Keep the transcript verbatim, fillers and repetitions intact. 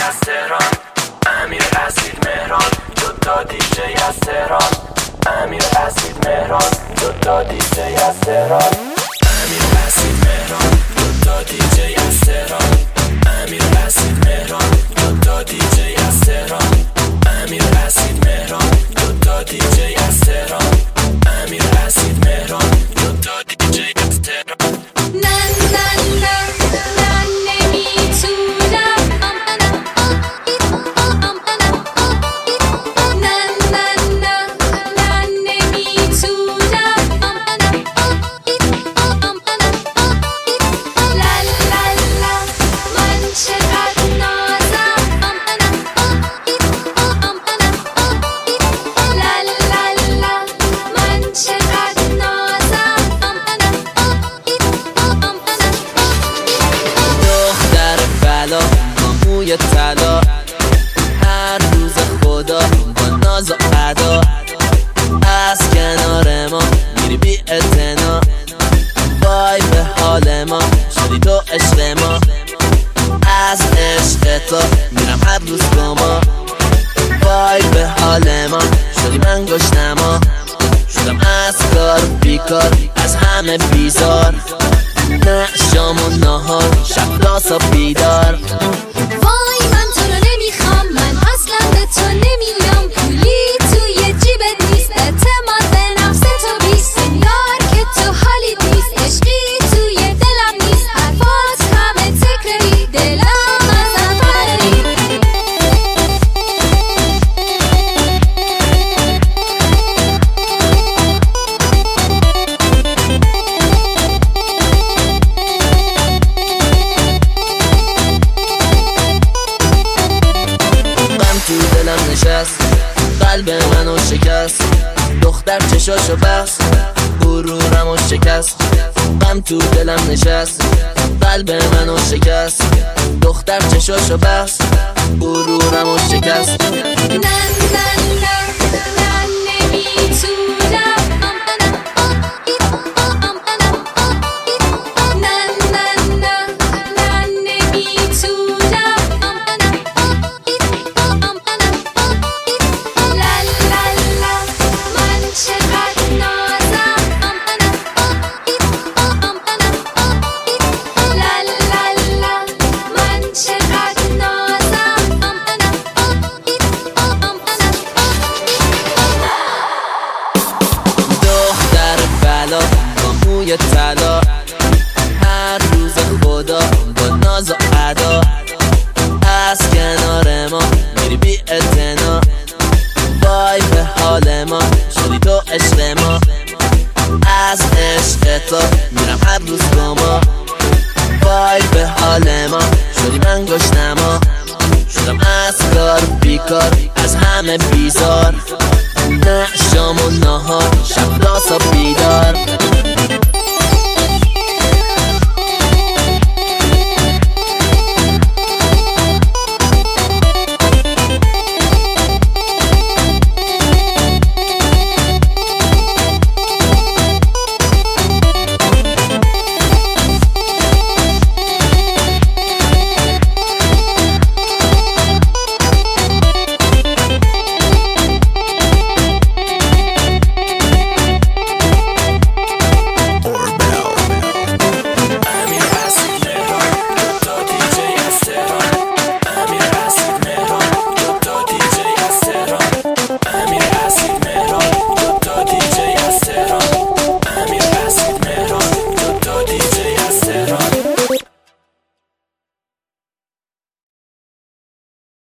از تهران، امیر اسید مهران، دوتا دیجی از تهران. امیر اسید مهران، دوتا دیجی از تهران. امیر اسید مهران، دوتا دیجی از تهران. امیر اسید مهران، دوتا دیجی از تهران. امیر اسید مهران، دوتا دیجی از تهران. امیر اسید مهران، دوتا دیجی از تهران. نه نه نه نه نمیتونم. نه نه نه نه نمیتونم. لا لا لا من چقدر نازم. لا لا لا من چقدر نازم. دختر بلا با موی طلا، هر روز خدا با ناز و ادا. از کنار ما میری بی اعتنا، وای به حال ما شدی تو عشق ما. از عشق تو میرم هر روز با ما، وای به حال ما شدی من گشنما. شدم از کار بیکار، از همه بیزار، نه شام و نهار، شب راسا بیدار. وای من تو رو نمیخوام، من اصلا به تو نمیام. پولی توی جیبت نیست، اعتماد به نفس تو بیست. یار که تو حالی نیست، عشقی توی دلم نیست. حرفات همه تکراری، دلم ازم فراری. غم تو دلم نشست، قلب منو شکست. دختر چشاشو بست، غرورمو شکست. غم تو دلم نشست، قلب منو شکست. دختر چشاشو بست، غرورمو شکست. نه نه نه نه نمیتونم. نه نه نه نه نمیتونم. لا لا لا من چقدر نازم. لا لا لا من چقدر نازم. دختر بلا با موی طلا، هر روز خدا با ناز و ادا. از کنار ما میری بی اعتنا، وای به حال ما شدی تو عشق ما. از عشق تو میرم هر روز با ما، وای به حال ما شدی من گشنما. شدم از کار بیکار، از همه بیزار،